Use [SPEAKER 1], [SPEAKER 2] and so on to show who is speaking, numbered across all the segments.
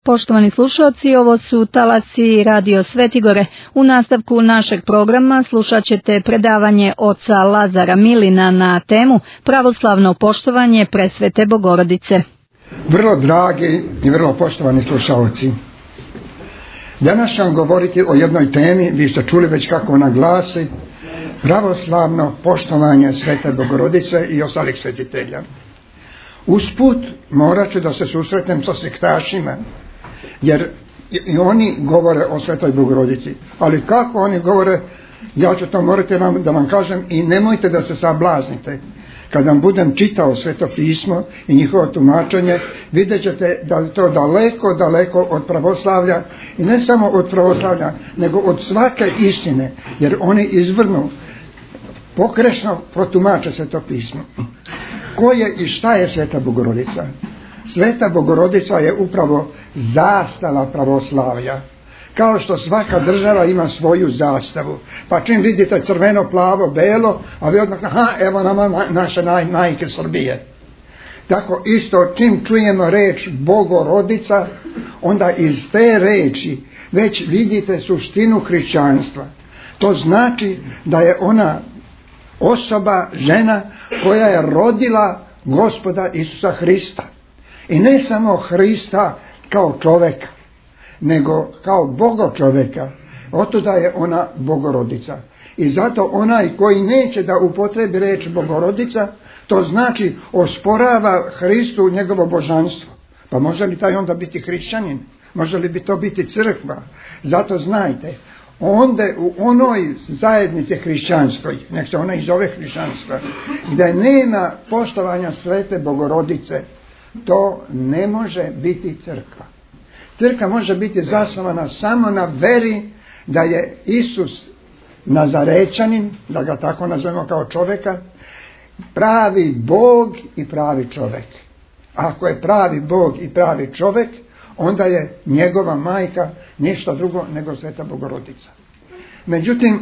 [SPEAKER 1] Poštovani slušalci, ovo su talasi Radio Svetigore. U nastavku našeg programa slušat ćete predavanje oca Lazara Milina na temu Pravoslavno poštovanje Presvete Bogorodice.
[SPEAKER 2] Vrlo dragi i vrlo poštovani slušalci, danas ću vam govoriti o jednoj temi, vi ste čuli već kako ona glasi, pravoslavno poštovanje Svete Bogorodice i ostalih svetitelja. Usput morat ću da se susretnem sa sektašima, jer i oni govore o Svetoj Bogorodici, ali kako oni govore, ja ću to morati da vam kažem i nemojte da se sablaznite. Kad vam budem čitao Sveto pismo i njihovo tumačenje, vidjet ćete da je to daleko, daleko od pravoslavlja, i ne samo od pravoslavlja, nego od svake istine, jer oni izvrnu, pokrešno protumače Sveto pismo. Ko je i šta je Sveta Bogorodica? Sveta Bogorodica je upravo zastava pravoslavlja. Kao što svaka država ima svoju zastavu. Pa čim vidite crveno, plavo, belo, a vi odmah, evo nama naše majke Srbije. Tako isto, čim čujemo reč Bogorodica, onda iz te reči već vidite suštinu hrišćanstva. To znači da je ona osoba, žena koja je rodila Gospoda Isusa Hrista. I ne samo Hrista kao čoveka, nego kao Boga čoveka. Otuda je ona Bogorodica. I zato onaj koji neće da upotrebi reč Bogorodica, to znači osporava Hristu njegovo božanstvo. Pa može li taj onda biti hrišćanin? Može li bi to biti crkva? Zato znajte, onda u onoj zajednici hrišćanskoj, nek se ona i zove hrišćanstva, gdje nema poštovanja Svete Bogorodice, to ne može biti crkva. Crkva može biti zasnovana samo na veri da je Isus Nazarečanin, da ga tako nazovemo kao čovjeka, pravi Bog i pravi čovjek. Ako je pravi Bog i pravi čovjek, onda je njegova majka ništa drugo nego Sveta Bogorodica. Međutim,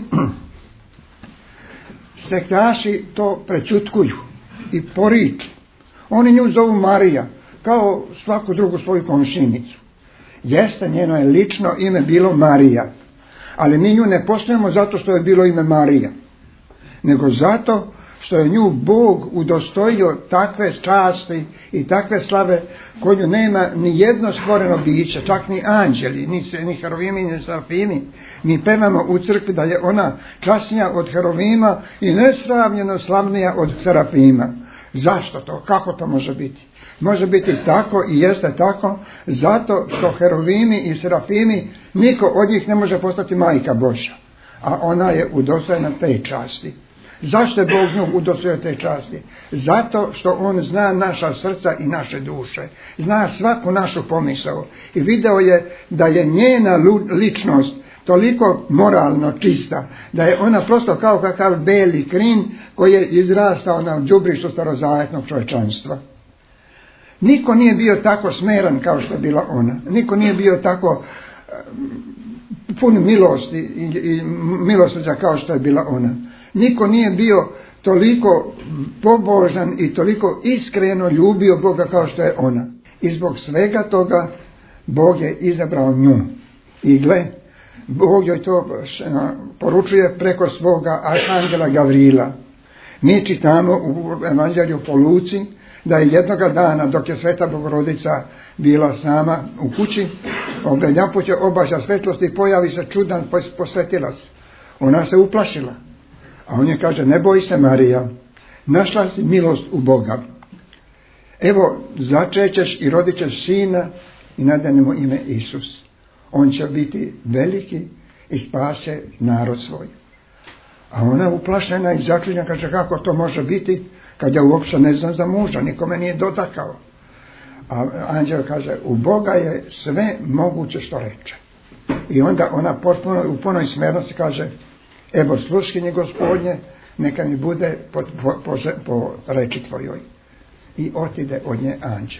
[SPEAKER 2] sektaši to prećutkuju i poriču. Oni nju zovu Marija, kao svaku drugu svoju komšinicu. Jeste, njeno je lično ime bilo Marija, ali mi nju ne poštujemo zato što je bilo ime Marija, nego zato što je nju Bog udostojio takve časti i takve slave koju nema ni jedno stvoreno biće, čak ni anđeli, ni herovimi, ni serafimi. Mi pevamo u crkvi da je ona časnija od herovima i nesravnjeno slavnija od serafima. Zašto to? Kako to može biti? Može biti tako i jeste tako zato što herovimi i serafimi, niko od njih ne može postati majka Božja, a ona je udostojena te časti. Zašto je Bog nju udostojio te časti? Zato što on zna naša srca i naše duše, zna svaku našu pomisao i video je da je njena ličnost toliko moralno čista, da je ona prosto kao kakav beli krin koji je izrastao na đubrištu starozavetnog čovječanstva. Niko nije bio tako smeran kao što je bila ona. Niko nije bio tako pun milosti i milosrđa kao što je bila ona. Niko nije bio toliko pobožan i toliko iskreno ljubio Boga kao što je ona. I zbog svega toga Bog je izabrao nju. I gle, Bog joj to poručuje preko svoga arhangela Gavrila. Mi čitamo u Evanđelju po Luci da je jednoga dana, dok je Sveta Bogorodica bila sama u kući, jedanput je obaša svetlosti i pojavi se čudan posvetilac. Ona se uplašila, a on je kaže, ne boj se Marija, našla si milost u Boga. Evo, začećeš i rodit ćeš sina i nadane mu ime Isus. On će biti veliki i spašće narod svoj. A ona je uplašena i začuđena, kaže, kako to može biti kad ja uopće ne znam za muža, nikome nije dotakao. A anđel kaže, u Boga je sve moguće što reče. I onda ona u punoj smernosti kaže, evo sluškinje Gospodnje, neka mi bude po reči tvojoj. I otide od nje anđel.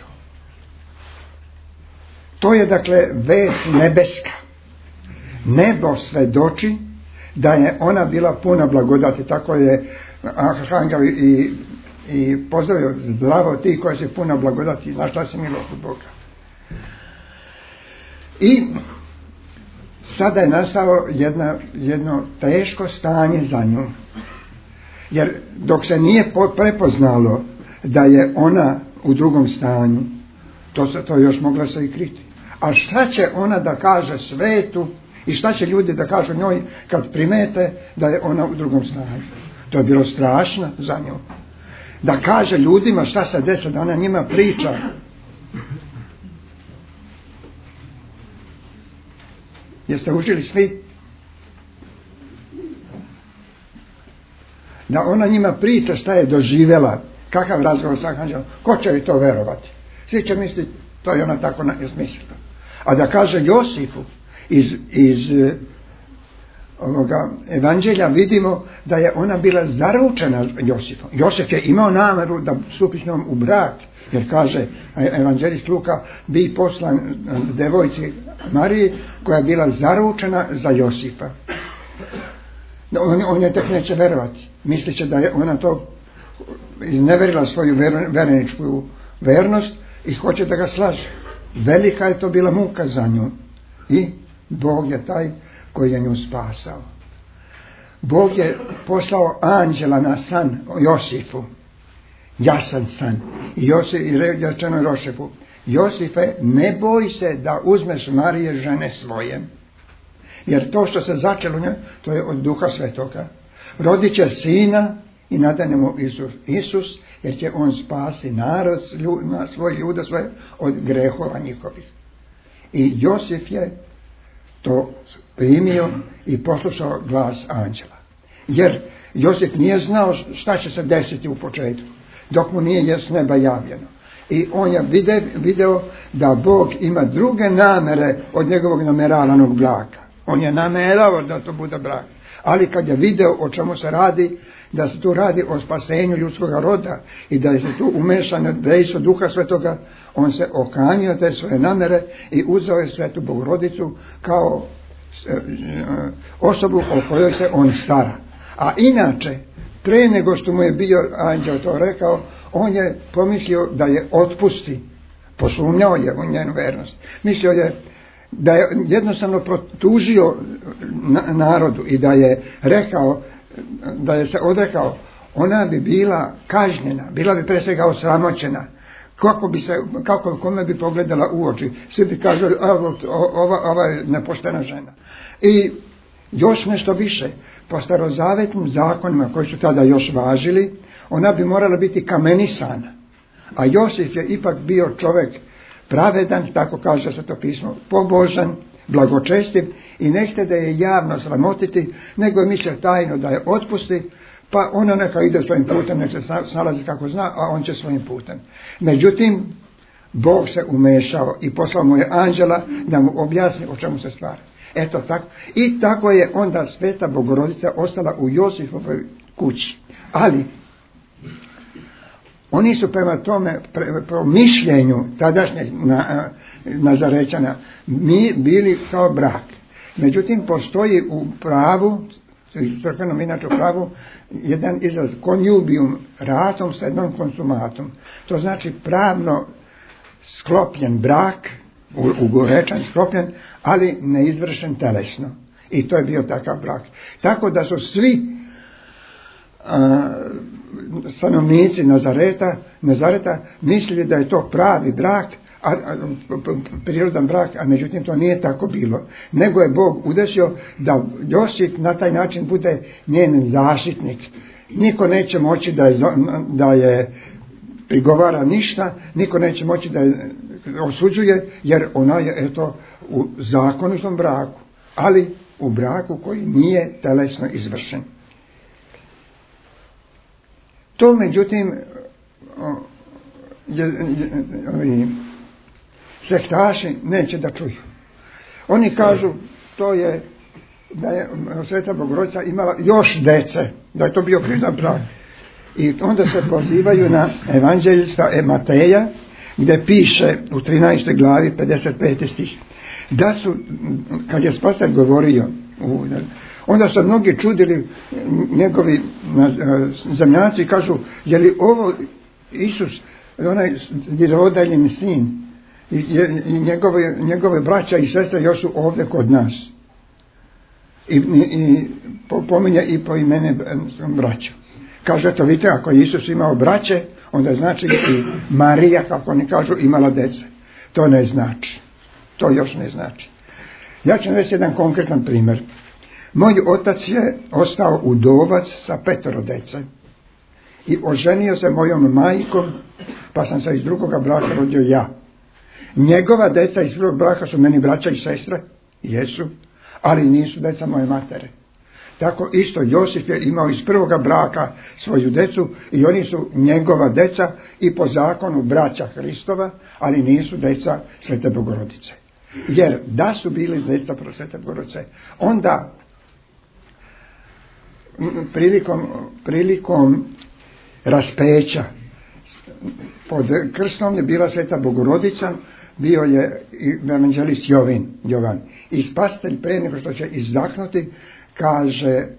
[SPEAKER 2] To je dakle vest nebeska. Nebo svedoči da je ona bila puna blagodati. Tako je arhangel i pozdravio, zdravo ti koja si puna blagodati, našla si milost u Boga. I sada je nastalo jedno teško stanje za nju. Jer dok se nije prepoznalo da je ona u drugom stanju, to još mogla se i kriti. A šta će ona da kaže svetu i šta će ljudi da kažu njoj kad primete da je ona u drugom stanju? To je bilo strašno za nju. Da kaže ljudima šta se desilo, da ona njima priča. Jeste užili svi? Da ona njima priča šta je doživjela, kakav razgovor sa anđelom, ko će joj to verovati? Svi će misliti, to je ona tako smislila. A da kaže Josifu, iz ovoga evanđelja vidimo da je ona bila zaručena Josifom. Josif je imao nameru da stupi s njom u brak, jer kaže evanđelist Luka, bi poslan devojci Mariji koja je bila zaručena za Josifa. On je tek neće verovati. Mislit će da je ona to izneverila svoju vereničku vernost i hoće da ga slaže. Velika je to bila muka za nju. I Bog je taj koji je nju spasao. Bog je poslao anđela na san Josifu. Jasan san. I rečeno je Josifu, Josife, ne boj se da uzmeš Marije žene svoje. Jer to što se začelo njoj, to je od Duha Svetoga. Rodit će sina i nadane mu Isus, jer će on spasi narod, svoj ljude svoje od grehova njihovih. I Josif je to primio i poslušao glas anđela. Jer Josif nije znao šta će se desiti u početku, dok mu nije s neba javljeno. I on je video da Bog ima druge namere od njegovog nameravanog braka. On je nameravao da to bude brak. Ali kad je video o čemu se radi, da se tu radi o spasenju ljudskog roda i da je tu umešano dejstvo Duha Svetoga, on se okanio te svoje namere i uzeo je Svetu Bogorodicu kao osobu o kojoj se on stara. A inače, pre nego što mu je bio anđel to rekao, on je pomislio da je otpusti. Posumnjao je u njenu vernost. Mislio je da je jednostavno protužio narodu i da je rekao, da je se odrekao, ona bi bila kažnjena, bila bi pre svega osramoćena. Kome bi pogledala u oči? Svi bi kažali, ova je nepoštena žena. I još nešto više, po starozavetnim zakonima koji su tada još važili, ona bi morala biti kamenisana. A Josif je ipak bio čovjek pravedan, tako kaže Sveto pismo, pobožan, blagočestiv i ne htje da je javno sramotiti, nego je mislio tajno da je otpusti, pa ona neka ide svojim putem, nek se snalazi kako zna, a on će svojim putem. Međutim, Bog se umešao i poslao mu je anđela da mu objasni o čemu se stvari. Eto tako. I tako je onda Sveta Bogorodica ostala u Josifovoj kući. Ali oni su prema tome, po mišljenju tadašnjeg Nazarećana, bili kao brak. Međutim, postoji u pravu, crkvenom inače u pravu, jedan izraz conjubium ratum sed non consumatum. To znači pravno sklopljen brak, ugorečan, sklopljen, ali neizvršen telesno. I to je bio takav brak. Tako da su svi stanovnici Nazareta mislili da je to pravi brak, prirodan brak, a međutim to nije tako bilo. Nego je Bog udesio da Josip na taj način bude njen zaštitnik. Niko neće moći da je prigovara ništa, niko neće moći da je osuđuje, jer ona je eto u zakonitom braku, ali u braku koji nije telesno izvršen. To međutim sektaši neće da čuju. Oni kažu to je da je Sveta Bogorodica imala još dece, da je to bio prirodan brak. I onda se pozivaju na evanđelista Mateja, gdje piše u 13. glavi 55. stih da su, kad je Spasitelj govorio, onda su mnogi čudili njegovi zemljaci i kažu, je li ovo Isus, onaj vjerodaljeni sin? I njegove braća i sestre još su ovdje kod nas. I pominje i po imene braća. Kaže, to vidite, ako je Isus imao braće, onda znači i Marija, kako oni kažu, imala dece. To ne znači. To još ne znači. Ja ću reći jedan konkretan primjer. Moj otac je ostao udovac sa 5 dece. I oženio se mojom majkom, pa sam se iz drugoga braka rodio ja. Njegova deca iz prvog braka su meni braća i sestre, jesu, ali nisu deca moje matere. Tako isto Josif je imao iz prvoga braka svoju decu i oni su njegova deca i po zakonu braća Hristova, ali nisu deca Svete Bogorodice. Jer da su bili deca Svete Bogorodice, onda prilikom raspeća pod krstom je bila Sveta Bogorodica, bio je evanđelist Jovan. I spasitelj prije nego što će izdahnuti kaže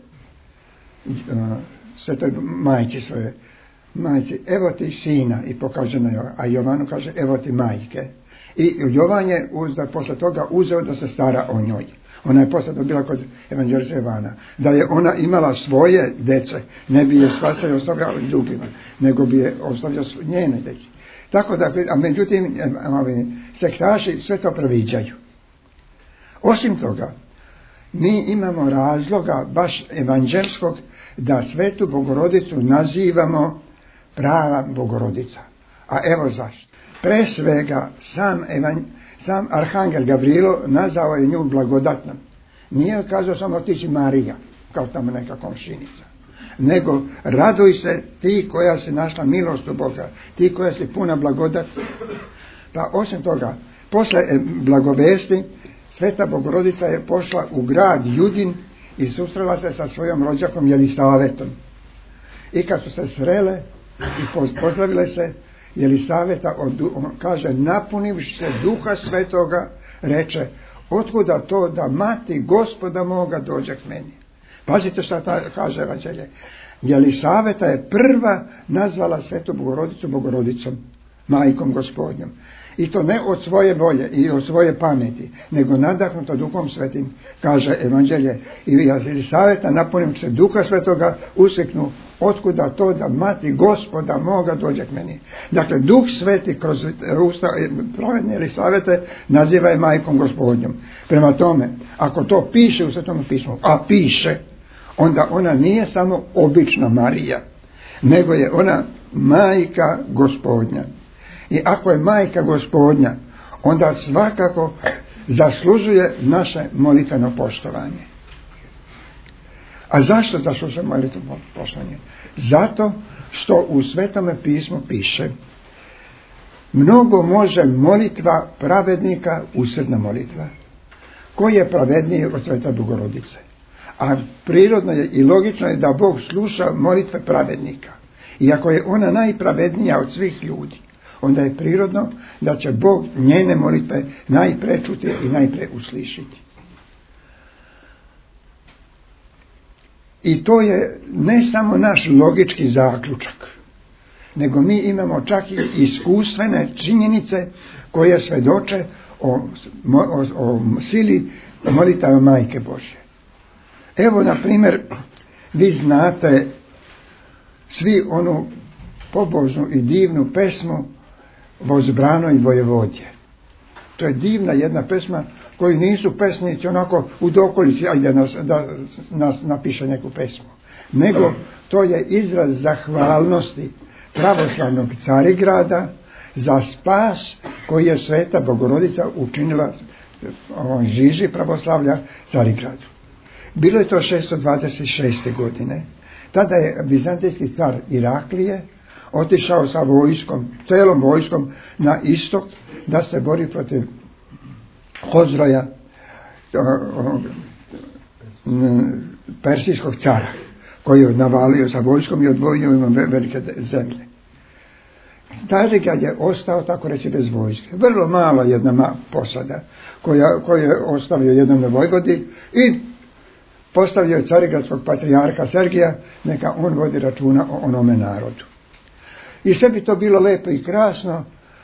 [SPEAKER 2] Svetoj majci svoje, majci, evo ti sina, i pokaže na Jovanu, a Jovanu kaže evo ti majke. I Jovan je posle toga uzeo da se stara o njoj. Ona je posle dobila kod evanđelista Jovana. Da je ona imala svoje dece, ne bi je spasitelj ostavljao drugima, nego bi je ostavljao njene deci. Tako da, a međutim, sektaši sve to previđaju. Osim toga, mi imamo razloga baš evanđelskog da Svetu Bogorodicu nazivamo prava Bogorodica. A evo zašto. Pre svega sam Arhangel Gavrilo nazvao je nju blagodatnom. Nije kazao samo ti si Marija, kao tamo neka komšinica. Nego raduj se ti koja si našla milost u Boga, ti koja si puna blagodati. Pa osim toga, posle blagovesti, Sveta Bogorodica je pošla u grad Judin i susrela se sa svojom rođakom Jelisavetom. I kad su se srele i pozdravile se, Jelisaveta kaže, napunivši se Duha Svetoga, reče, otkuda to da mati Gospoda moga dođe k meni. Pazite šta kaže evanđelje. Jelisaveta je prva nazvala Svetu Bogorodicu Bogorodicom, majkom Gospodnjom. I to ne od svoje volje i od svoje pameti, nego nadahnuta Duhom Svetim, kaže evanđelje. I Jelisaveta napunim se Duha Svetoga, usiknu, otkuda to da mati Gospoda moga dođe k meni. Dakle, Duh Sveti kroz usta pravedne Jelisavete naziva je majkom Gospodnjom. Prema tome, ako to piše u Svetom pismu, a piše, onda ona nije samo obična Marija, nego je ona majka Gospodnja. I ako je majka Gospodnja, onda svakako zaslužuje naše molitveno poštovanje. A zašto zaslužuje molitveno poštovanje? Zato što u Svetome pismu piše, mnogo može molitva pravednika, usrdna molitva. Ko je pravedniji od Svete Bogorodice? A prirodno je i logično je da Bog sluša molitve pravednika. I ako je ona najpravednija od svih ljudi, onda je prirodno da će Bog njene molitve najpre čuti i najpre uslišiti. I to je ne samo naš logički zaključak, nego mi imamo čak i iskustvene činjenice koje svedoče o sili molitava Majke Božje. Evo, na primjer, vi znate svi onu pobožnu i divnu pesmu Vozbrano i Vojevodje. To je divna jedna pesma koju nisu pesnici onako u dokolici, ajde da nas napiše neku pesmu. Nego to je izraz zahvalnosti pravoslavnog Carigrada za spas koji je Sveta Bogorodica učinila žiži pravoslavlja Carigradu. Bilo je to 626. godine. Tada je vizantijski car Iraklije otišao sa vojskom, celom vojskom na istok da se bori protiv Hozroja, persijskog cara, koji je navalio sa vojskom i odvojio ima velike zemlje. Carigrad je ostao, tako reći, bez vojske. Vrlo malo jedna posada koju je ostavio jednom na Vojvodi i postavio je carigradskog patrijarha Sergija, neka on vodi računa o onome narodu. I sve bi to bilo lepo i krasno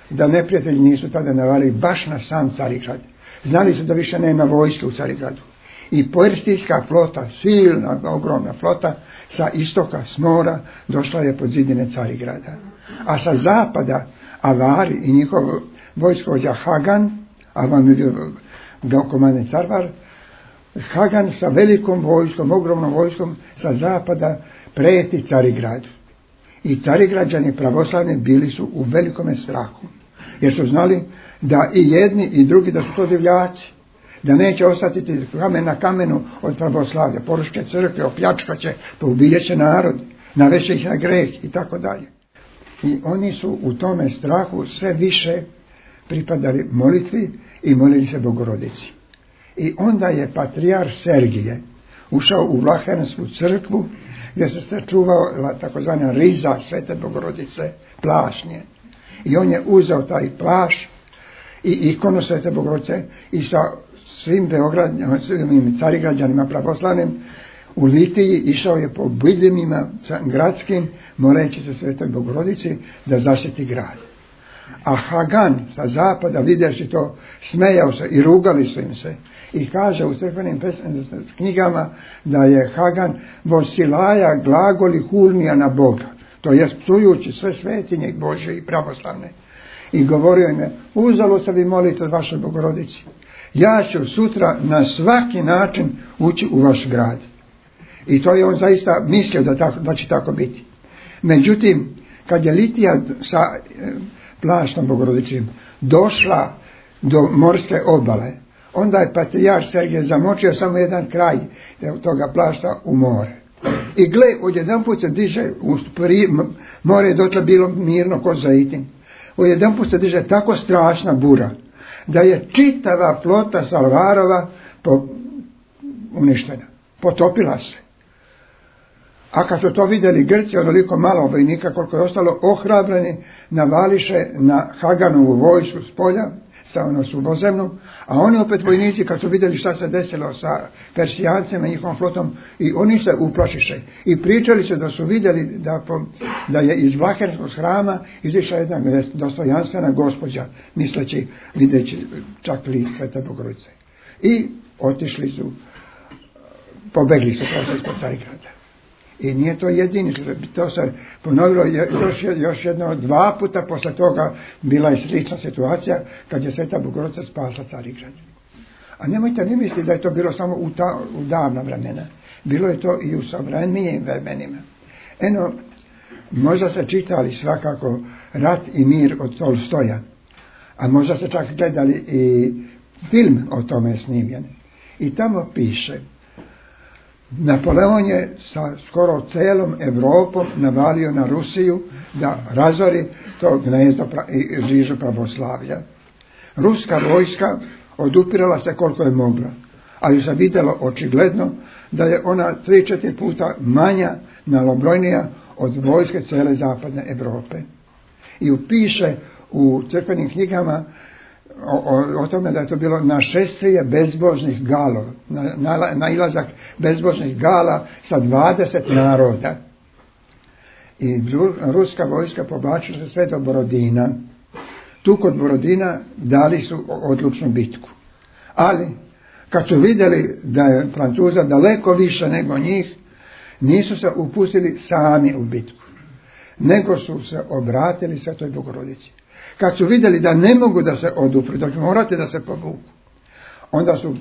[SPEAKER 2] da neprijatelji nisu tada navali baš na sam Carigrad. Znali su da više nema vojske u Carigradu. I persijska flota, silna, ogromna flota, sa istoka, s mora, došla je pod zidine Carigrada. A sa zapada, Avari i njihov vojskovođa Hagan, a vam je bio komandant Carvar, Hagan sa velikom vojskom, ogromnom vojskom, sa zapada preti Carigradu. I Carigrađani pravoslavni bili su u velikome strahu, jer su znali da i jedni i drugi da su to divljaci, da neće ostati kamen na kamenu od pravoslavlja, poruške crkve, opljačkaće, poubijeće narod, naveće ih na greh i tako dalje. I oni su u tome strahu sve više pripadali molitvi i molili se Bogorodici. I onda je patrijarh Sergije ušao u Vlahensku crkvu gdje se sačuvala takozvana riza Svete Bogorodice, plašnje. I on je uzeo taj plašt i ikonu Svete Bogorodice i sa svim Carigrađanima pravoslavnim u Litiji išao je po bidimima gradskim moleći se Svetoj Bogorodici da zaštiti grad. A Hagan sa zapada, vidjevši to, smejao se i rugali su im se. I kaže u crkvenim knjigama da je Hagan vosilaja glagoli hulnija na Boga, to je psujući sve svetinje Božje i pravoslavne. I govorio im je, uzalo se vi molite od vašoj Bogorodici. Ja ću sutra na svaki način ući u vaš grad. I to je on zaista mislio da će tako biti. Međutim, kad je Litija sa plaštom Bogorodičim došla do morske obale, onda je patrijarh Sergije zamočio samo jedan kraj toga plašta u more. I gle, odjedanput se diže, more je dotle bilo mirno ko Zaitin, odjedanput se diže tako strašna bura, da je čitava flota Salvarova uništena, potopila se. A kad su to vidjeli Grci, onoliko malo vojnika koliko je ostalo, ohrabreni, navališe na Haganovu vojsku s polja, sa ono subozemnu, a oni opet vojnici kad su vidjeli šta se desilo sa Persijancima i njihovom flotom, i oni se uplašiše. I pričali se da su vidjeli da je iz Vlahenskog hrama izišla jedna dostojanstvena gospođa, misleći, videći čak lik Svete Bogorodice. I otišli su, pobegli su prosto ispod Carigrada. I nije to jedini, to se ponovilo još jedno 2 puta posle toga, bila je slična situacija kad je Sveta Bogorodica spasla Carigrad. A nemojte ni misliti da je to bilo samo u davna vremena. Bilo je to i u savremenijim vremenima. Eno, možda se čitali svakako Rat i mir od Tolstoja, a možda se čak gledali i film o tome snimljen. I tamo piše, Napoleon je sa skoro celom Evropom navalio na Rusiju da razori to gnezdo i žižu pravoslavlja. Ruska vojska odupirala se koliko je mogla, ali se vidjelo očigledno da je ona 3-4 puta manja, malobrojnija od vojske cele zapadne Evrope. I upiše u crkvenim knjigama o tome da je to bilo našествие bezbožnih galova, nailazak bezbožnih gala sa 20 naroda. I ruska vojska povlačila se sve do Borodina. Tu kod Borodina dali su odlučnu bitku. Ali, kad su vidjeli da je Francuza daleko više nego njih, nisu se upustili sami u bitku, nego su se obratili Svetoj Bogorodici. Kad su vidjeli da ne mogu da se odupru, da morate da se povuku, onda su,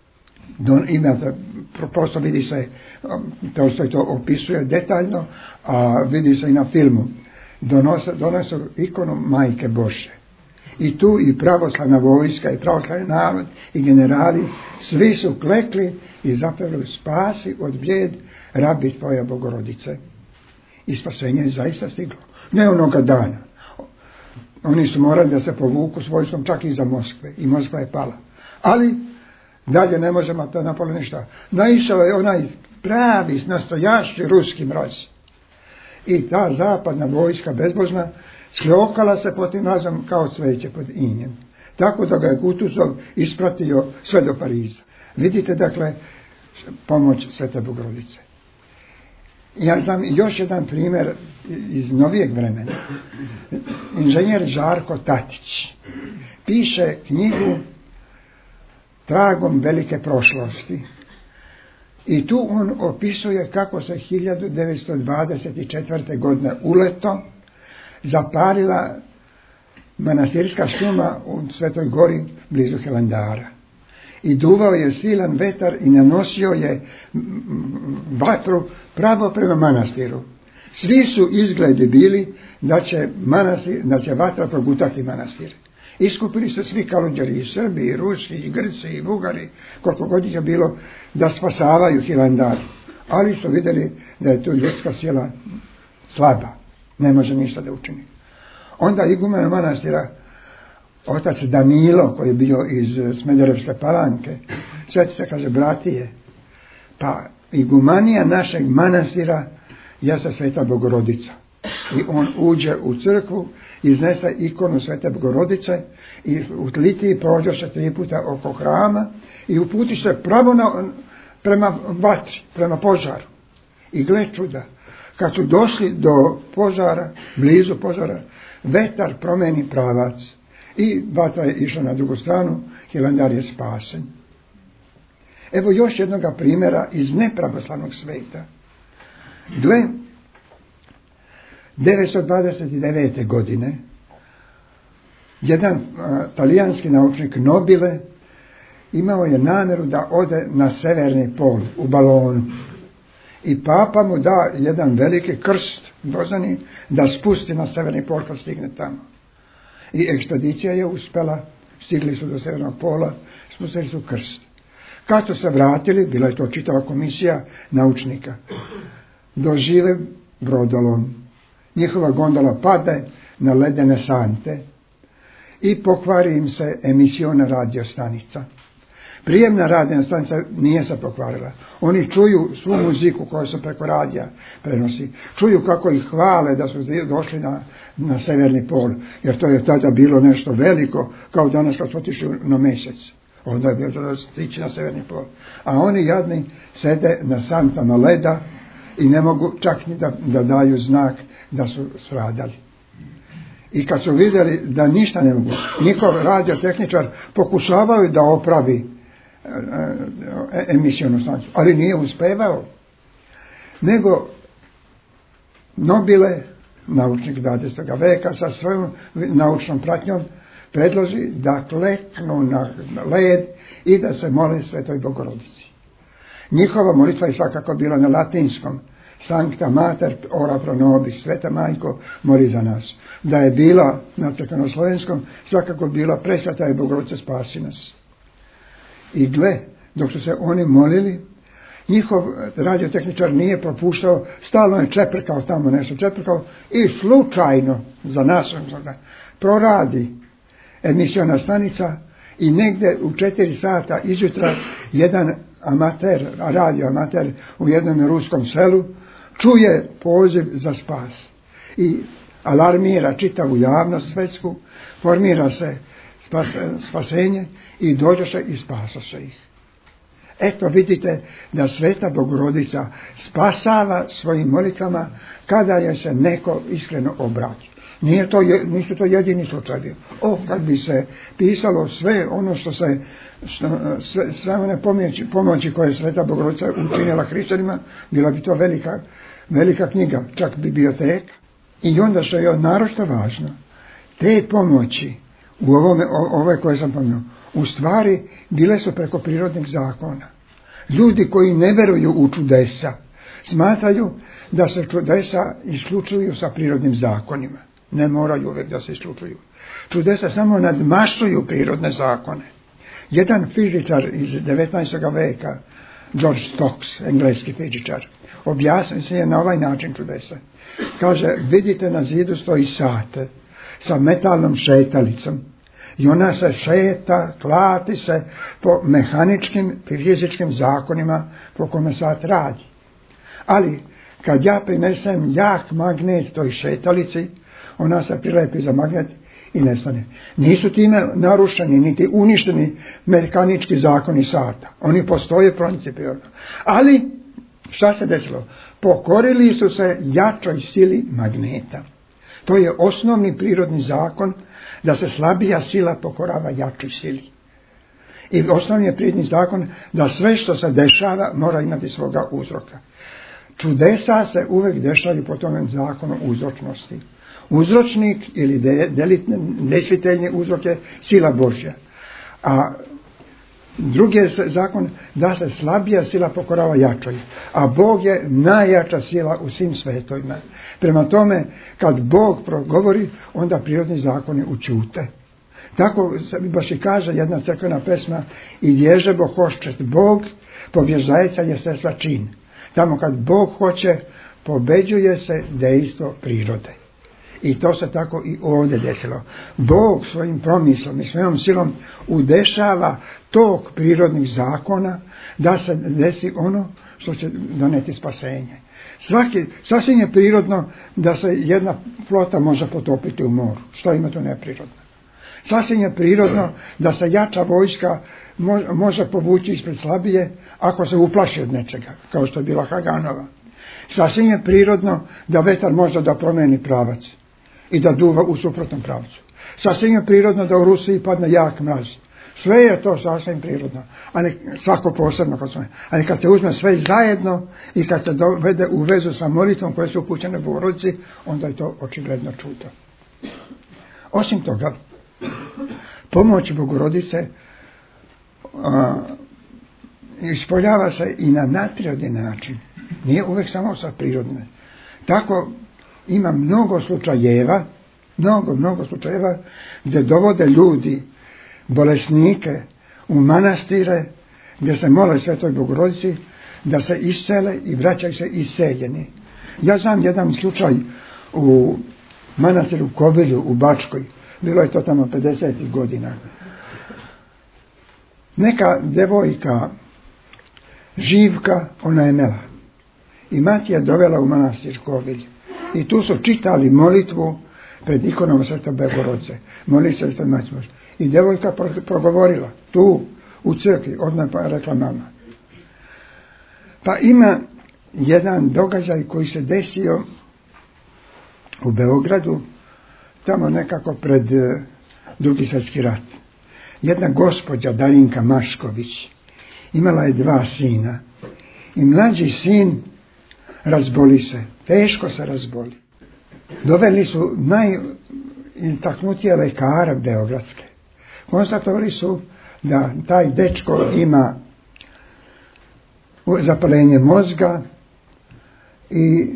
[SPEAKER 2] prosto vidi se, to opisuje detaljno, a vidi se i na filmu, donosu ikonu Majke Božje. I tu i pravoslavna vojska, i pravoslavni narod, i generali, svi su klekli i zapevali, spasi od bijed rabi tvoja Bogorodice. I spasenje je zaista stiglo. Ne onoga dana. Oni su morali da se povuku s vojskom čak i za Moskve. I Moskva je pala. Ali dalje ne možemo to napoli ništa. Naišao je onaj pravi, nastojašći ruski mraz. I ta zapadna vojska bezbožna skljokala se pod tim mrazom kao cveće pod injem. Tako da ga je Kutuzov ispratio sve do Pariza. Vidite, dakle, pomoć Svete Bogorodice. Ja znam još jedan primjer iz novijeg vremena. inženjer Žarko Tatić piše knjigu Tragom velike prošlosti. I tu on opisuje kako se 1924. godine uleto zapalila manastirska šuma u Svetoj Gori blizu Hilandara. I duvao je silan vetar i nanosio je vatru pravo prema manastiru. Svi su izgledi bili da će vatra progutati manastir. Iskupili se svi kaludjeri, i Srbi, i Rusi, i Grci, i Bugari, koliko god ih je bilo, da spasavaju Hilandar. Ali su vidjeli da je tu ljudska sila slaba, ne može ništa da učini. Onda igumen manastira, otac Danilo, koji je bio iz Smederevske Palanke, sjeti se, kaže, bratije, pa igumanija našeg manastira jeste Sveta Bogorodica. I on uđe u crkvu, iznese ikonu Svete Bogorodice i u litiji prođe se 3 puta oko hrama i uputi se pravo prema vatri, prema požaru. I gle čuda, kad su došli do požara, blizu požara, vetar promeni pravac i vatra je išla na drugu stranu, Hilandar je spasen. Evo još jednoga primjera iz nepravoslavnog sveta. 1929. godine jedan talijanski naučnik Nobile imao je namjeru da ode na severni pol u balonu i papa mu da jedan veliki krst dozani da spusti na severni pol kad stigne tamo. I ekspedicija je uspjela, stigli su do severnog pola, spustili su krst. Kad su se vratili, bila je to čitava komisija naučnika, dožive brodolom. Njihova gondola pade na ledene sante i pokvari im se emisiona radio stanica. Prijemna radio stanica nije se pokvarila. Oni čuju svu muziku koju se preko radija prenosi. Čuju kako ih hvale da su došli na severni pol, jer to je tada bilo nešto veliko, kao danas kad su otišli na mjesec. Onda je bilo to da stići na severni pol. A oni jadni sede na santama leda i ne mogu čak ni da daju znak da su stradali. I kad su vidjeli da ništa ne mogu, njihov radiotehničar pokušavaju da opravi emisijonu stanicu, ali nije uspevao. Nego Nobile, naučnik 20. veka, sa svojom naučnom pratnjom predloži da kleknu na led i da se moli Svetoj Bogorodici. Njihova molitva je svakako bila na latinskom. Sancta Mater ora pro nobis, Sveta Majko, moli za nas. Da je bila na crkvenoslovenskom, svakako bila Presveta i Bogorodice, spasi nas. I gle, dok su se oni molili, njihov radiotehničar nije propuštao, stalno je čeprkao tamo nešto, čeprkao i slučajno za nas proradi emisiona stanica i negdje u 4 sata izjutra jedan radio amater u jednom ruskom selu čuje poziv za spas i alarmira čitavu javnost svetsku, formira se spasenje i dođoše i spasoše ih. Eto vidite da Sveta Bogorodica spasava svojim molitvama kada je se neko iskreno obrati. Nisu to jedini slučaj bio. Kad bi se pisalo sve ono sve one pomoći koje je Sveta Bogorodica učinila hrišćanima, bila bi to velika knjiga, čak biblioteka. I onda što je naročito važno, te pomoći u ove koje sam pomenuo, u stvari bile su preko prirodnih zakona. Ljudi koji ne veruju u čudesa smatraju da se čudesa isključuju sa prirodnim zakonima. Ne moraju uvijek da se isključuju. Čudesa samo nadmašuju prirodne zakone. Jedan fizičar iz 19. veka, George Stokes, engleski fizičar, objasni se je na ovaj način čudesa. Kaže, vidite na zidu stoji sat sa metalnom šetalicom i ona se šeta, klati se po mehaničkim, fizičkim zakonima po kome sat radi. Ali kad ja prinesem jak magnet toj šetalici, ona se prilepi za magnet i nestane. Nisu time narušeni niti uništeni mehanički zakoni sata. Oni postoje principijelno. Ali šta se desilo? Pokorili su se jačoj sili magneta. To je osnovni prirodni zakon da se slabija sila pokorava jačoj sili. I osnovni je prirodni zakon da sve što se dešava mora imati svoga uzroka. Čudesa se uvijek dešavaju po tome zakonu uzročnosti. Uzročnik ili desviteljni uzrok je sila Božja. A drugi je zakon da se slabija sila pokorava jačoj. A Bog je najjača sila u svim svetovima. Prema tome, kad Bog progovori, onda prirodni zakoni učute. Tako baš i kaže jedna crkvena pesma: i vježebo hoščet Bog, pobježajca je sesla čin. Tamo kad Bog hoće, pobeđuje se dejstvo prirode. I to se tako i ovdje desilo. Bog svojim promislom i svojom silom udešava tok prirodnih zakona da se desi ono što će doneti spasenje. Sasvim je prirodno da se jedna flota može potopiti u moru. Što ima to neprirodno? Sasvim je prirodno da se jača vojska može povući ispred slabije ako se uplaši od nečega, kao što je bila Haganova. Sasvim je prirodno da vetar može da promeni pravac i da duva u suprotnom pravcu. Sasvim je prirodno da u Rusiji padne jak mraz. Sve je to sasvim prirodno, ali svako posebno. Ali kad se uzme sve zajedno i kad se dovede u vezu sa molitvom koje su upućene Bogorodici, onda je to očigledno čudo. Osim toga, pomoć Bogorodice ispoljava se i na nadprirodni način. Nije uvijek samo sa prirodne. Tako ima mnogo slučajeva gdje dovode ljudi, bolesnike, u manastire gdje se mole Svetoj Bogorodici da se iscele i vraćaju se iseljeni. Ja znam jedan slučaj u manastiru Kovilju u Bačkoj. Bilo je to tamo 50. godina. Neka devojka Živka, ona je mela. I mati je dovela u manastir Kovilj. I tu su čitali molitvu pred ikonom Svete Bogorodice. Moli se Svete Majci Božje. I devojka progovorila tu u crkvi, odmah pa rekla mama. Pa ima jedan događaj koji se desio u Beogradu, tamo nekako pred Drugi svjetski rat. Jedna gospođa Darinka Mašković imala je 2 sina i mlađi sin razboli se, teško se razboli. Doveli su najistaknutije lekare beogradske. Konstatovali su da taj dečko ima zapalenje mozga i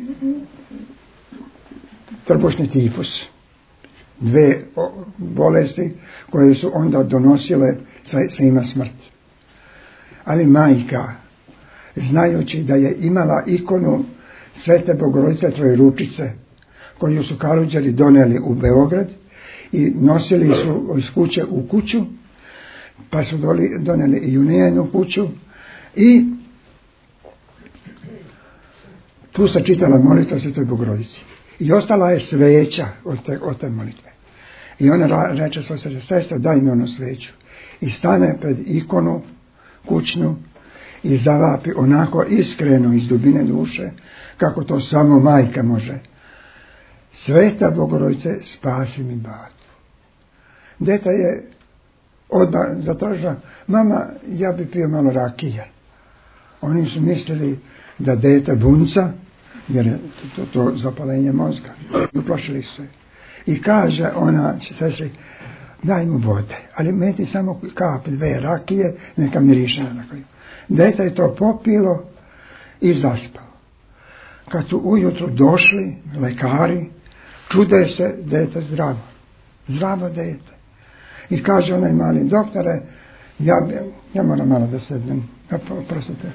[SPEAKER 2] trbušni tifus. 2 bolesti koje su onda donosile svima smrt. Ali majka, znajući da je imala ikonu Svete Bogorodice Trojručice, koju su Kaluđeri donijeli u Beograd i nosili su iz kuće u kuću, pa su donijeli i u njenu kuću i tu se čitala molitva Svetoj Bogorodici. I ostala je sveća od te molitve. I ona reče svoj sestra, daj mi onu sveću. I stane pred ikonu kućnu i zavapi onako iskreno iz dubine duše, kako to samo majka može. Sveta Bogorodice, spasi mi batu. Deta je odmah zatražila, mama, ja bi pio malo rakije. Oni su mislili da dete bunca, jer je to zapalenje mozga. Uplašili su se. I kaže ona sestri, daj mu vode, ali meti samo kap 2 rakije, neka miriše na kraju. Dete je to popilo i zaspalo. Kad su ujutro došli lekari, čude se, dete zdravo. Zdravo dete. I kaže onaj mali doktore, ja moram malo da sednem. Prostite.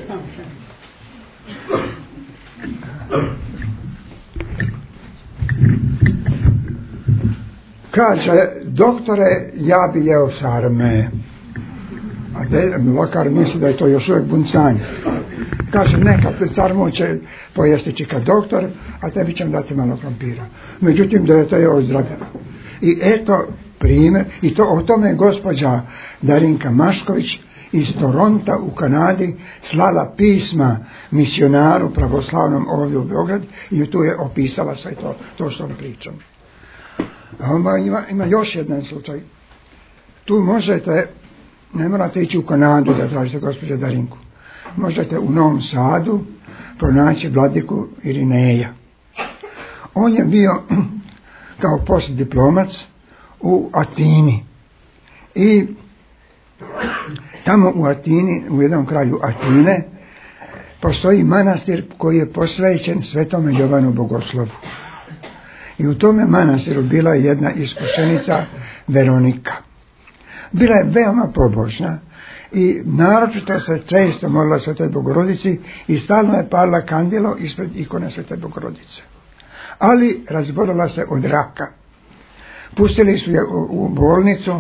[SPEAKER 2] Kaže, doktore, ja bi jeo sarme. A lekar misli da je to još uvijek buncanje. Kaže, neka sarmu će pojesti čika doktor, a tebi ćem dati malo krompira. Međutim, dete je ozdravljeno. I eto primjer, i to o tome gospođa Darinka Mašković iz Toronta u Kanadi slala pisma misionaru pravoslavnom ovdje u Beograd i tu je opisala sve to što vam pričam. A ima još jedan slučaj. Tu možete, ne morate ići u Kanadu da tražite gospođu Darinku. Možete u Novom Sadu pronaći vladiku Irineja. On je bio kao postdiplomac u Atini. I tamo u Atini, u jednom kraju Atine, postoji manastir koji je posvećen Svetome Jovanu Bogoslovu. I u tome manastiru bila je jedna iskušenica Veronika. Bila je veoma pobožna i naročito se često molila Svetoj Bogorodici i stalno je palila kandilo ispred ikone Svete Bogorodice. Ali razbolila se od pustili su je u bolnicu.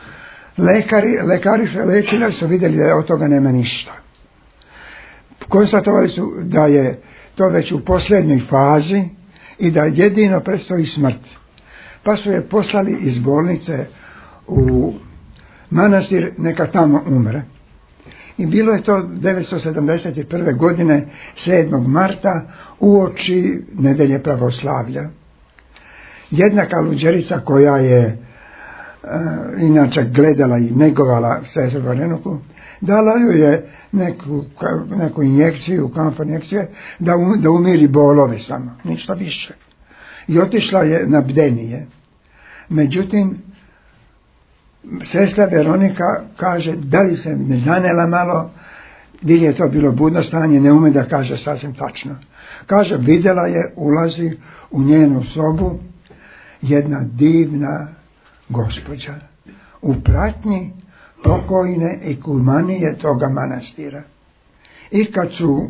[SPEAKER 2] Lekari lečili su vidjeli da od toga nema ništa. Konstatovali su da je to već u posljednjoj fazi i da jedino predstoji smrt. Pa su je poslali iz bolnice u manastir neka tamo umre. I bilo je to 971. godine 7. marta uoči nedelje pravoslavlja. Jedna kaluđerica koja je inače gledala i negovala sestru Veroniku, dala joj je neku injekciju, kamfa injekcije, da umiri bolovi samo, ništa više. I otišla je na bdenije. Međutim, sestra Veronika kaže, da li se ne zanela malo, gdje je to bilo budno stanje, ne ume da kaže sasvim tačno. Kaže, vidjela je, ulazi u njenu sobu jedna divna gospođa u pratnji pokojne ikumanije toga manastira. I kad su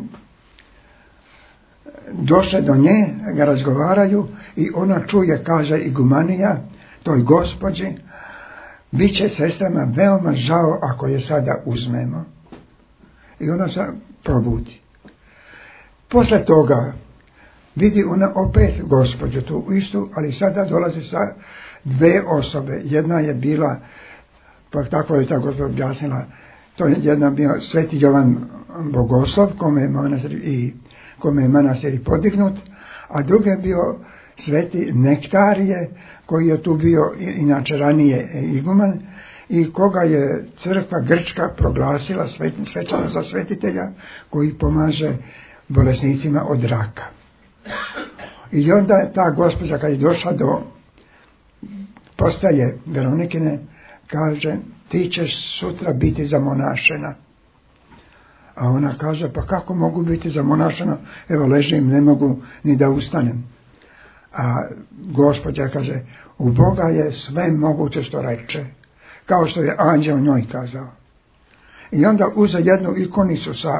[SPEAKER 2] došle do nje, ga razgovaraju i ona čuje, kaže igumanija toj gospođi, bit će sestrama veoma žao ako je sada uzmemo. I ona se probudi. Posle toga vidi ona opet gospođu tu istu, ali sada dolazi sa dve osobe. Jedna je bila, pa tako je ta gospođa objasnila, to je jedna bio Sveti Jovan Bogoslov, kome je manastir i podignut, a drugi je bio Sveti Nektarije, koji je tu bio inače ranije iguman i koga je crkva grčka proglasila svečano za svetitelja koji pomaže bolesnicima od raka. I onda je ta gospođa kad je došla do postaje Veronikine, kaže, ti ćeš sutra biti zamonašena. A ona kaže, pa kako mogu biti zamonašena? Evo ležim, ne mogu ni da ustanem. A gospođa kaže, u Boga je sve moguće što reče, kao što je anđeo njoj kazao. I onda uze jednu ikonicu sa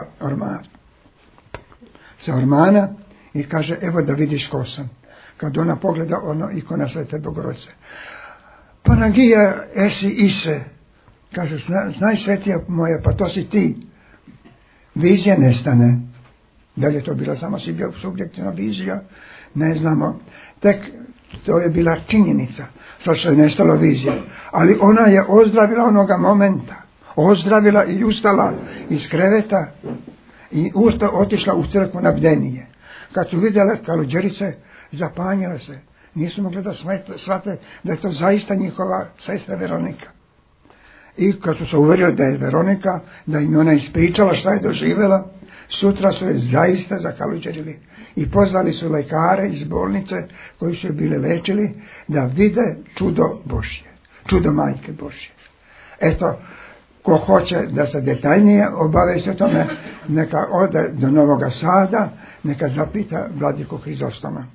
[SPEAKER 2] ormana i kaže, evo da vidiš ko sam. Kad ona pogleda, ono ikona Svete Bogorodice. Panagija esi ise, kaže, znaj svetija moja, pa to si ti. Vizija nestane. Da li je to bila samo subjektivna vizija? Ne znamo. Tek to je bila činjenica. Što je nestalo vizija. Ali ona je ozdravila onoga momenta. Ozdravila i ustala iz kreveta i otišla u crkvu na bdenije. Kad su vidjele kaluđerice, zapanjile se. Nisu mogli da shvate da je to zaista njihova sestra Veronika. I kad su se uvjerili da je Veronika, da im ona ispričala šta je doživjela, sutra su je zaista zakaluđerili. I pozvali su lekare iz bolnice koji su je bili lečili da vide čudo Božje. Čudo Majke Božje. Eto, ko hoće da se detaljnije obavesti o tome, neka ode do Novoga Sada, neka zapita vladiku Hrizostoma.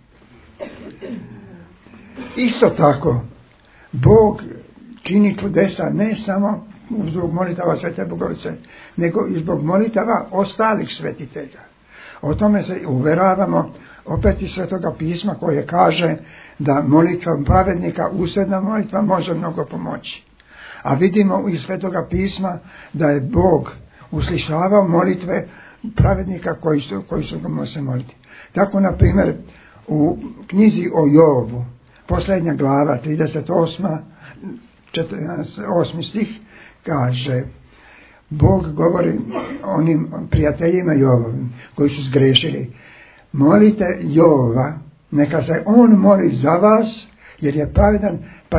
[SPEAKER 2] Isto tako, Bog čini čudesa ne samo zbog molitava Svete Bogorodice, nego i zbog molitava ostalih svetitelja. O tome se uveravamo opet iz Svetoga pisma koje kaže da molitva pravednika, usredna molitva može mnogo pomoći. A vidimo iz Svetoga pisma da je Bog uslišavao molitve pravednika koji su ga se moliti. Tako, na primjer, u knjizi o Jovu, posljednja glava, 38. 8. stih, kaže, Bog govori onim prijateljima Jovovim koji su zgrešili. Molite Jova, neka se on moli za vas, jer je pravedan,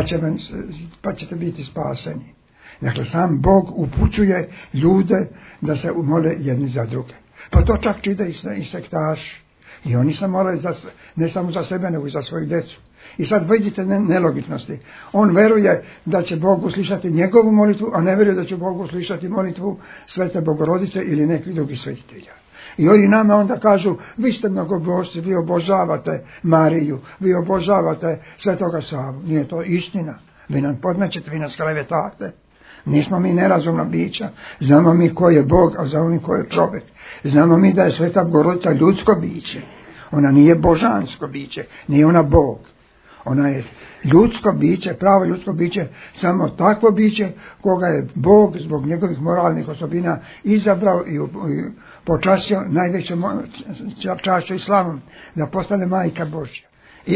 [SPEAKER 2] pa ćete biti spaseni. Dakle, sam Bog upućuje ljude da se mole jedni za druge. Pa to čak čide i sektaši. I oni se mole ne samo za sebe, nego i za svoju djecu. I sad vidite nelogičnosti. On veruje da će Bog uslišati njegovu molitvu, a ne veruje da će Bog uslišati molitvu Svete Bogorodice ili nekih drugih svetitelja. I oni nama onda kažu, vi ste mnogobožci, vi obožavate Mariju, vi obožavate Svetoga Savu. Nije to istina. Vi nam podmećete, vi nas klevetate. Nismo mi nerazumna bića. Znamo mi ko je Bog, a znamo mi ko je čovjek. Znamo mi da je Sveta Bogorodica ljudsko biće. Ona nije božansko biće, nije ona Bog. Ona je ljudsko biće, pravo ljudsko biće, samo takvo biće koga je Bog zbog njegovih moralnih osobina izabrao i počastio najvećom čašću i slavom da postane majka Božja. I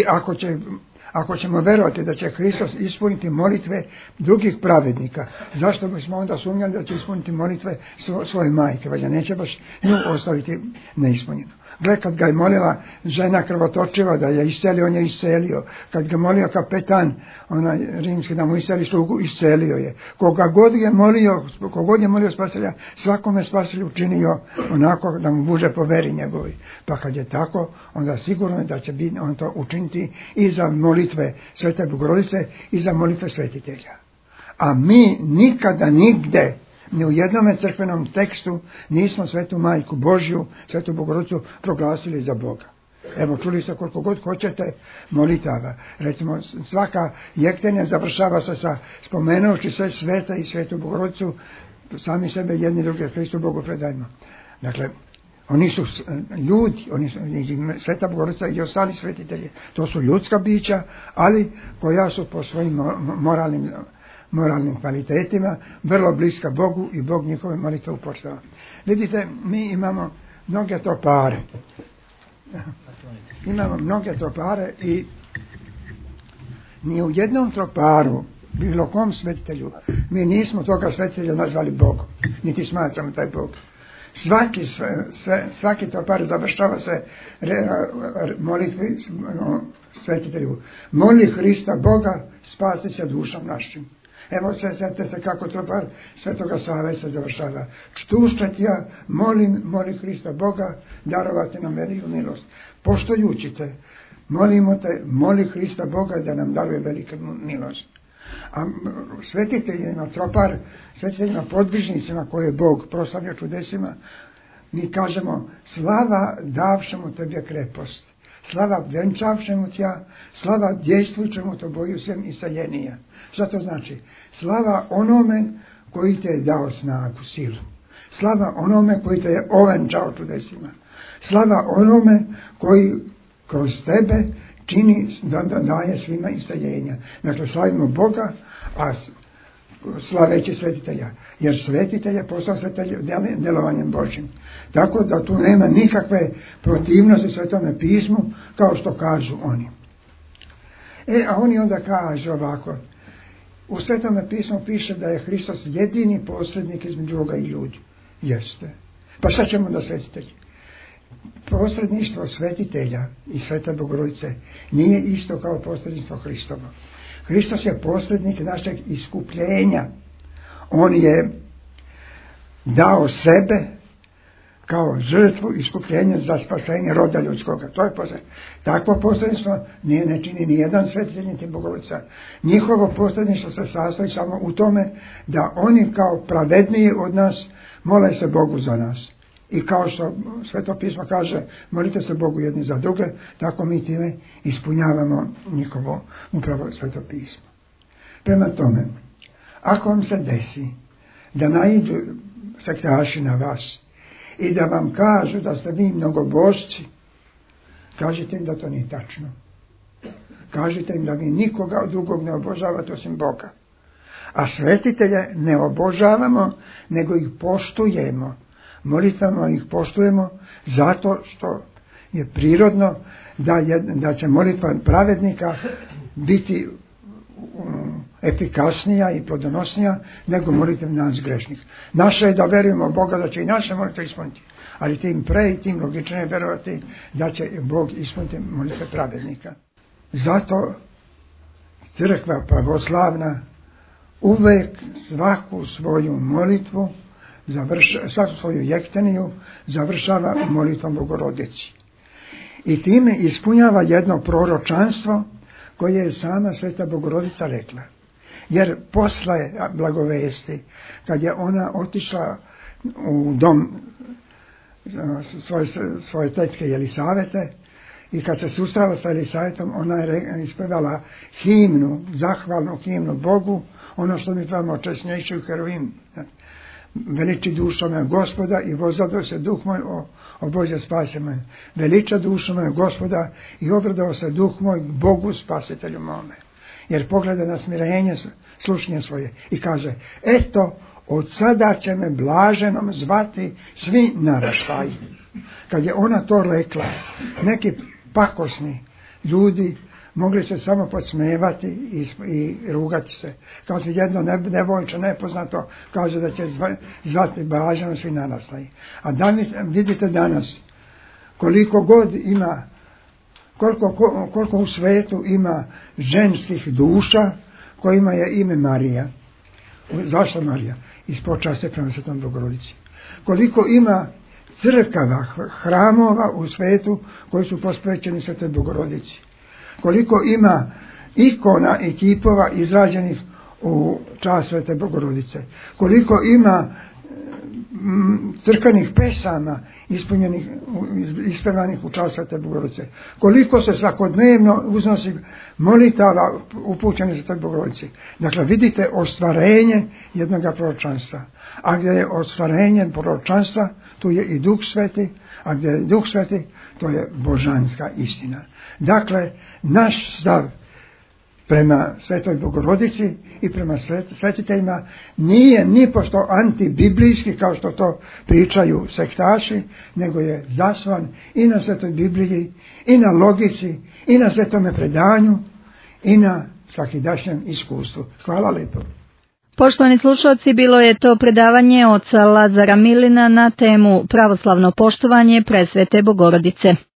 [SPEAKER 2] ako ćemo verovati da će Hristos ispuniti molitve drugih pravednika, zašto bismo onda sumnjali da će ispuniti molitve svoje majke? Valjda neće baš nju ostaviti neispunjeno. Gle, kad ga je molila žena krvotočiva da je iscelio, on je iscelio. Kad ga molio kapetan, onaj rimski, da mu isceli slugu, iscelio je. Kogod je molio spasitelja, svakome spasitelj učinio onako da mu bude po veri njegovoj. Pa kad je tako, onda sigurno je da će on to učiniti i za molitve Svete Bogorodice i za molitve svetitelja. A mi nikada nigde, ni u jednome crkvenom tekstu nismo Svetu Majku Božju, Svetu Bogorodicu proglasili za Boga. Evo, čuli ste koliko god hoćete molitava. Recimo, svaka jektenja završava se sa spomenući sve sveta i Svetu Bogorodicu, sami sebe jedni druge Hristu Bogu predajmo. Dakle, oni su ljudi, Sveta Bogorodica i ostali svetitelji. To su ljudska bića, ali koja su po svojim moralnim kvalitetima vrlo bliska Bogu i Bog njihove molitve upoštava. Vidite, mi imamo mnoge tropare. I ni u jednom troparu, bilo kom svetitelju, mi nismo toga svetitelja nazvali Bogom, niti smatramo taj Bog. Svaki tropar završava se molitvi svetitelju. Moli Hrista Boga, spasti se dušom našim. Evo sjetite se kako tropar Svetoga Save se završava. Čtušćetja, moli Hrista Boga, darovati nam veliku milost. Poštujući te, molimo te, moli Hrista Boga da nam daruje veliku milost. A svetiteljima, tropar, svetiteljima podvižnicima koje je Bog proslavio čudesima, mi kažemo, slava davšemu tebi krepost, slava vjenčavšemu tja, slava djejstvujućemu to boju svem i sajenija. Šta to znači? Slava onome koji te je dao snagu, silu. Slava onome koji te je ovenčao čudesima. Slava onome koji kroz tebe čini da daje svima istajenja. Dakle, slavimo Boga, a slaveći svetitelja. Jer svetitelj je postao svetitelj djelovanjem Božjim. Tako da tu nema nikakve protivnosti Svetome pismu, kao što kažu oni. A oni onda kažu ovako. U Svetome pismu piše da je Hristos jedini posrednik između Boga i ljudi. Jeste. Pa šta ćemo da svetitelji? Posredništvo svetitelja i Svete Bogorodice nije isto kao posredništvo Hristovo. Hristos je posrednik našeg iskupljenja. On je dao sebe kao žrtvu iskupljenja za spasenje roda ljudskoga. To je posredništvo. Takvo posredništvo ne čini ni jedan svetitelj niti Bogorodica. Njihovo posredništvo se sastoji samo u tome da oni kao pravedniji od nas mole se Bogu za nas. I kao što Sveto pismo kaže, molite se Bogu jedni za druge, tako mi time ispunjavamo njihovo upravo Sveto pismo. Prema tome, ako vam se desi da naiđu sektaši na vas i da vam kažu da ste vi mnogobožci, kažite im da to nije tačno. Kažite im da vi nikoga drugog ne obožavate osim Boga. A svetitelje ne obožavamo, nego ih poštujemo. Molitvama ih poštujemo zato što je prirodno da će molitva pravednika biti efikasnija i plodonosnija nego molitva nas grešnih. Naše je da verujemo Boga da će i naše molitve ispuniti, ali tim pre i tim logičnije verovati da će Bog ispuniti molitve pravednika. Zato crkva pravoslavna uvek svaku svoju molitvu, svaku svoju jekteniju završava molitvom Bogorodici. I time ispunjava jedno proročanstvo koje je sama Sveta Bogorodica rekla. Jer posle blagovesti, kad je ona otišla u dom svoje tetke Jelisavete i kad se susrela sa Elisavetom, ona je ispevala himnu, zahvalnu himnu Bogu, ono što mi pravimo česnejšiju heroin. Veliči dušo moja Gospoda i vozadao se duh moj, o Bože spasi me. Veliča dušo moja Gospoda i obradao se duh moj Bogu spasitelju mome. Jer pogleda na smirenje slušnje svoje i kaže, eto, od sada će me blaženom zvati svi naraštaji. Kad je ona to rekla, neki pakosni ljudi mogli se samo podsmevati i rugati se. Kao se jedno nevojče, nepoznato, kaže da će zvati blaženo svi naraštaji. A vidite danas, koliko god ima, koliko u svetu ima ženskih duša kojima je ime Marija. Zašto Marija? Iz počasti prema Svetom Bogorodici. Koliko ima crkava, hramova u svetu koji su posvećeni Svetoj Bogorodici. Koliko ima ikona i kipova izrađenih u čast Svete Bogorodice. Koliko ima crkvenih pesama ispevanih u čast Svete Bogorodice. Koliko se svakodnevno uznosi molitava upućenih Svete Bogorodici. Dakle, vidite ostvarenje jednog proročanstva. A gdje je ostvarenje proročanstva, tu je i Duh Sveti, a gdje je Duh Sveti, to je božanska istina. Dakle, naš stav prema Svetoj Bogorodici i prema svetiteljima nije nipošto antibiblijski kao što to pričaju sektaši, nego je zasnovan i na Svetoj Bibliji, i na logici, i na svetome predanju, i na svakidašnjem iskustvu. Hvala lijepo.
[SPEAKER 1] Poštovani slušalci, bilo je to predavanje oca Lazara Milina na temu Pravoslavno poštovanje presvete Bogorodice.